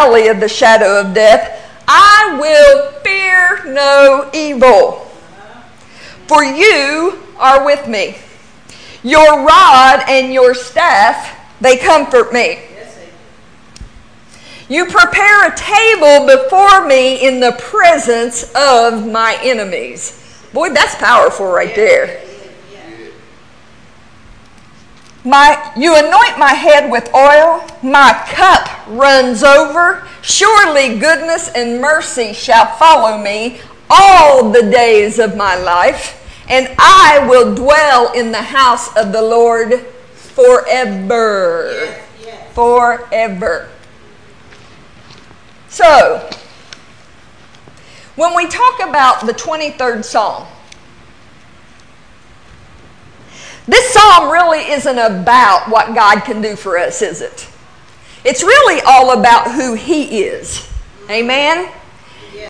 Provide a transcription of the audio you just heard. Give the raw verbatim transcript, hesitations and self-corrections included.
valley of the shadow of death, I will fear no evil. For you are with me. Your rod and your staff, they comfort me. You prepare a table before me in the presence of my enemies. Boy, that's powerful right there. My, you anoint my head with oil, my cup runs over. Surely goodness and mercy shall follow me all the days of my life, and I will dwell in the house of the Lord forever. Yes, yes. Forever. So, when we talk about the twenty-third Psalm, this psalm really isn't about what God can do for us, is it? It's really all about who He is. Amen?